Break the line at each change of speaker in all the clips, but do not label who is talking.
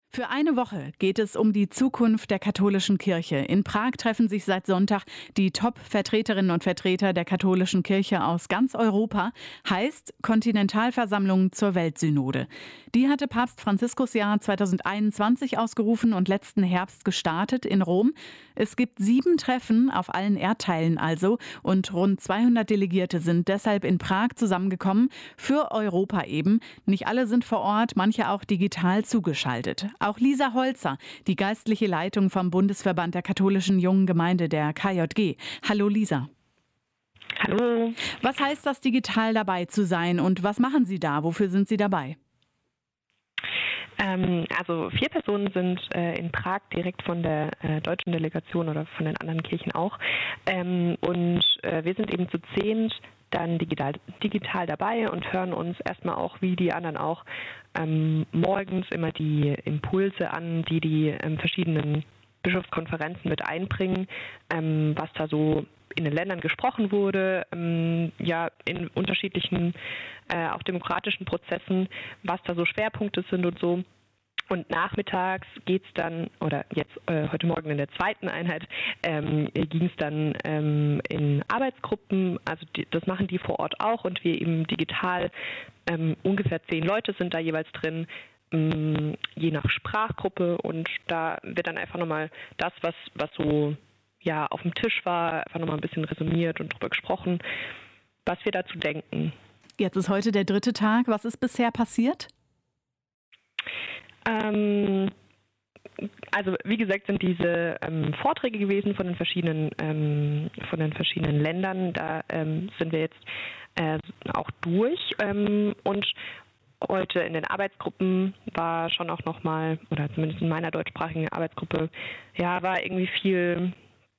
Für eine Woche geht es um die Zukunft der katholischen Kirche. In Prag treffen sich seit Sonntag die Top-Vertreterinnen und Vertreter der katholischen Kirche aus ganz Europa. Heißt Kontinentalversammlung zur Weltsynode. Die hatte Papst Franziskus Jahr 2021 ausgerufen und letzten Herbst gestartet in Rom. Es gibt 7 Treffen auf allen Erdteilen also und rund 200 Delegierte sind deshalb in Prag zusammengekommen, für Europa eben. Nicht alle sind vor Ort, manche auch digital zugeschaltet. Auch Lisa Holzer, die geistliche Leitung vom Bundesverband der katholischen Jungen Gemeinde, der KJG. Hallo Lisa.
Hallo.
Was heißt das, digital dabei zu sein und was machen Sie da? Wofür sind Sie dabei?
Also 4 Personen sind in Prag direkt von der deutschen Delegation oder von den anderen Kirchen auch. Und wir sind eben zu 10 dann digital dabei und hören uns erstmal auch, wie die anderen auch, morgens immer die Impulse an, die verschiedenen Bischofskonferenzen mit einbringen, was da so in den Ländern gesprochen wurde, in unterschiedlichen, auch demokratischen Prozessen, was da so Schwerpunkte sind und so. Und nachmittags geht es dann, oder jetzt heute Morgen in der zweiten Einheit, ging es dann in Arbeitsgruppen, also das machen die vor Ort auch und wir eben digital, ungefähr 10 Leute sind da jeweils drin, je nach Sprachgruppe, und da wird dann einfach nochmal das, was so auf dem Tisch war, einfach nochmal ein bisschen resümiert und drüber gesprochen, was wir dazu denken.
Jetzt ist heute der 3. Tag. Was ist bisher passiert?
Also wie gesagt sind diese Vorträge gewesen von den verschiedenen Ländern. Da sind wir jetzt auch durch, und heute in den Arbeitsgruppen war schon auch nochmal, oder zumindest in meiner deutschsprachigen Arbeitsgruppe, war irgendwie viel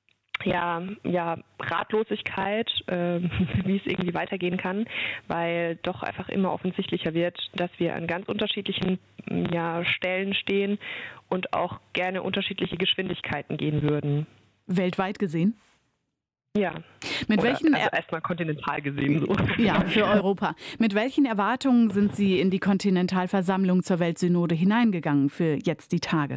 Ratlosigkeit, wie es irgendwie weitergehen kann, weil doch einfach immer offensichtlicher wird, dass wir an ganz unterschiedlichen Stellen stehen und auch gerne unterschiedliche Geschwindigkeiten gehen würden.
Weltweit gesehen?
Ja.
Also
erstmal kontinental gesehen so.
Ja, für Europa. Mit welchen Erwartungen sind Sie in die Kontinentalversammlung zur Weltsynode hineingegangen für jetzt die Tage?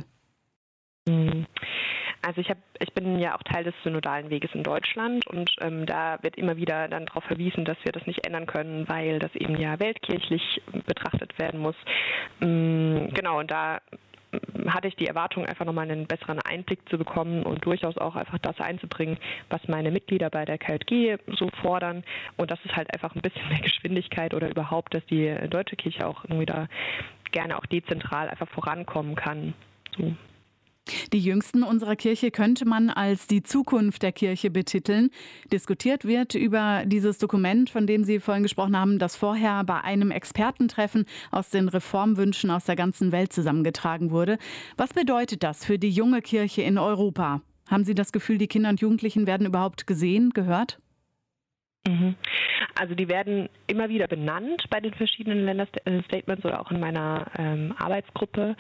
Also ich bin ja auch Teil des synodalen Weges in Deutschland, und da wird immer wieder dann darauf verwiesen, dass wir das nicht ändern können, weil das eben ja weltkirchlich betrachtet werden muss. Genau, und da hatte ich die Erwartung, einfach nochmal einen besseren Einblick zu bekommen und durchaus auch einfach das einzubringen, was meine Mitglieder bei der KJG so fordern. Und das ist halt einfach ein bisschen mehr Geschwindigkeit oder überhaupt, dass die deutsche Kirche auch irgendwie da gerne auch dezentral einfach vorankommen kann. So.
Die Jüngsten unserer Kirche könnte man als die Zukunft der Kirche betiteln. Diskutiert wird über dieses Dokument, von dem Sie vorhin gesprochen haben, das vorher bei einem Expertentreffen aus den Reformwünschen aus der ganzen Welt zusammengetragen wurde. Was bedeutet das für die junge Kirche in Europa? Haben Sie das Gefühl, die Kinder und Jugendlichen werden überhaupt gesehen, gehört?
Also die werden immer wieder benannt bei den verschiedenen Länderstatements oder auch in meiner Arbeitsgruppe.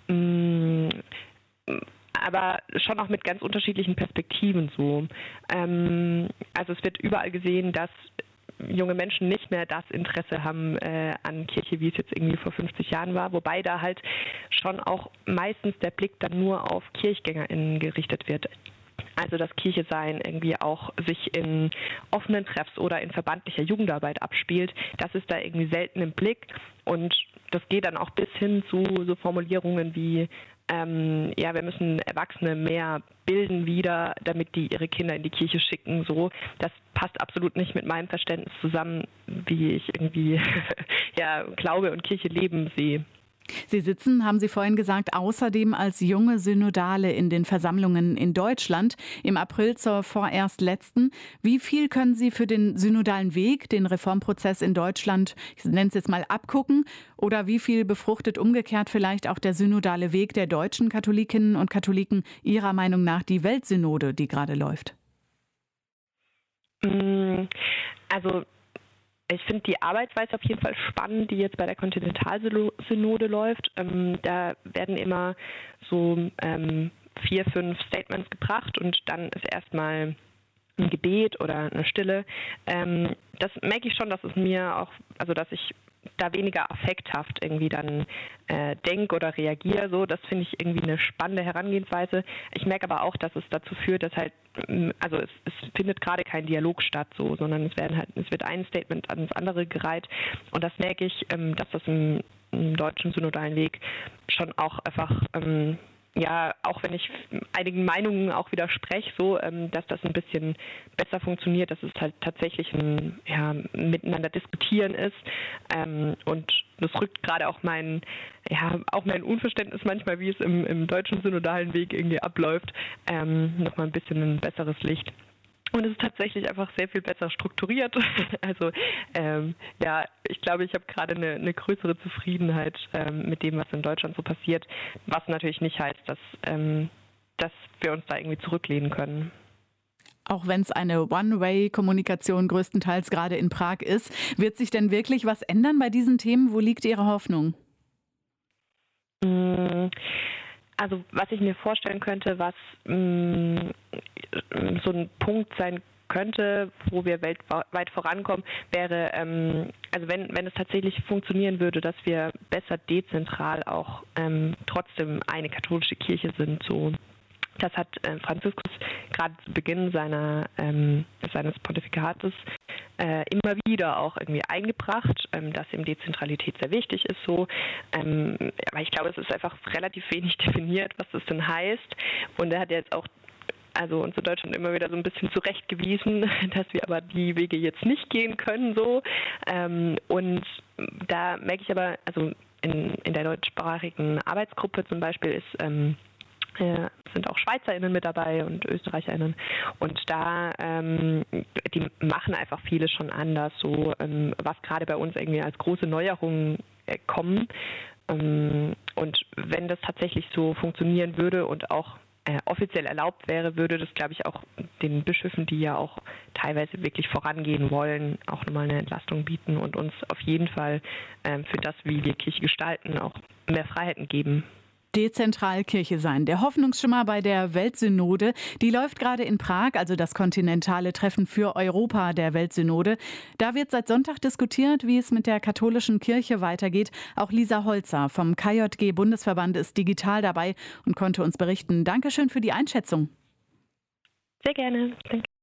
Aber schon auch mit ganz unterschiedlichen Perspektiven so. Also es wird überall gesehen, dass junge Menschen nicht mehr das Interesse haben an Kirche, wie es jetzt irgendwie vor 50 Jahren war, wobei da halt schon auch meistens der Blick dann nur auf KirchgängerInnen gerichtet wird. Also dass Kirche sein irgendwie auch sich in offenen Treffs oder in verbandlicher Jugendarbeit abspielt, das ist da irgendwie selten im Blick, und das geht dann auch bis hin zu so Formulierungen wie wir müssen Erwachsene mehr bilden wieder, damit die ihre Kinder in die Kirche schicken. So, das passt absolut nicht mit meinem Verständnis zusammen, wie ich irgendwie Glaube und Kirche leben sehe.
Sie sitzen, haben Sie vorhin gesagt, außerdem als junge Synodale in den Versammlungen in Deutschland, im April zur vorerst letzten. Wie viel können Sie für den synodalen Weg, den Reformprozess in Deutschland, ich nenne es jetzt mal, abgucken? Oder wie viel befruchtet umgekehrt vielleicht auch der synodale Weg der deutschen Katholikinnen und Katholiken Ihrer Meinung nach die Weltsynode, die gerade läuft?
Also ich finde die Arbeitsweise auf jeden Fall spannend, die jetzt bei der Kontinentalsynode läuft. Da werden immer so 4, 5 Statements gebracht und dann ist erstmal ein Gebet oder eine Stille. Das merke ich schon, dass es mir auch, also dass ich da weniger affekthaft irgendwie dann denke oder reagiere. So, das finde ich irgendwie eine spannende Herangehensweise. Ich merke aber auch, dass es dazu führt, dass halt, also es findet gerade kein Dialog statt, so, sondern es wird ein Statement ans andere gereiht. Und das merke ich, dass das im deutschen synodalen Weg schon auch einfach ja, auch wenn ich einigen Meinungen auch widerspreche, so, dass das ein bisschen besser funktioniert, dass es halt tatsächlich ein miteinander diskutieren ist. Und das rückt gerade auch mein Unverständnis manchmal, wie es im deutschen synodalen Weg irgendwie abläuft, nochmal ein bisschen ein besseres Licht. Und es ist tatsächlich einfach sehr viel besser strukturiert. Also ich glaube, ich habe gerade eine größere Zufriedenheit mit dem, was in Deutschland so passiert, was natürlich nicht heißt, dass wir uns da irgendwie zurücklehnen können.
Auch wenn es eine One-Way-Kommunikation größtenteils gerade in Prag ist, wird sich denn wirklich was ändern bei diesen Themen? Wo liegt Ihre Hoffnung?
Also was ich mir vorstellen könnte, was so ein Punkt sein könnte, wo wir weltweit vorankommen, wäre, also wenn es tatsächlich funktionieren würde, dass wir besser dezentral auch trotzdem eine katholische Kirche sind. So, das hat Franziskus gerade zu Beginn seines Pontifikates immer wieder auch irgendwie eingebracht, dass ihm Dezentralität sehr wichtig ist. So, aber ich glaube, es ist einfach relativ wenig definiert, was das denn heißt. Und er hat jetzt auch uns in Deutschland immer wieder so ein bisschen zurechtgewiesen, dass wir aber die Wege jetzt nicht gehen können. So. Und da merke ich aber, also in der deutschsprachigen Arbeitsgruppe zum Beispiel sind auch SchweizerInnen mit dabei und ÖsterreicherInnen. Und da, die machen einfach vieles schon anders, so was gerade bei uns irgendwie als große Neuerungen kommen. Und wenn das tatsächlich so funktionieren würde und auch offiziell erlaubt wäre, würde das, glaube ich, auch den Bischöfen, die ja auch teilweise wirklich vorangehen wollen, auch nochmal eine Entlastung bieten und uns auf jeden Fall für das, wie wir Kirche gestalten, auch mehr Freiheiten geben.
Dezentral Kirche sein. Der Hoffnungsschimmer bei der Weltsynode, die läuft gerade in Prag, also das kontinentale Treffen für Europa der Weltsynode. Da wird seit Sonntag diskutiert, wie es mit der katholischen Kirche weitergeht. Auch Lisa Holzer vom KJG-Bundesverband ist digital dabei und konnte uns berichten. Dankeschön für die Einschätzung.
Sehr gerne. Danke.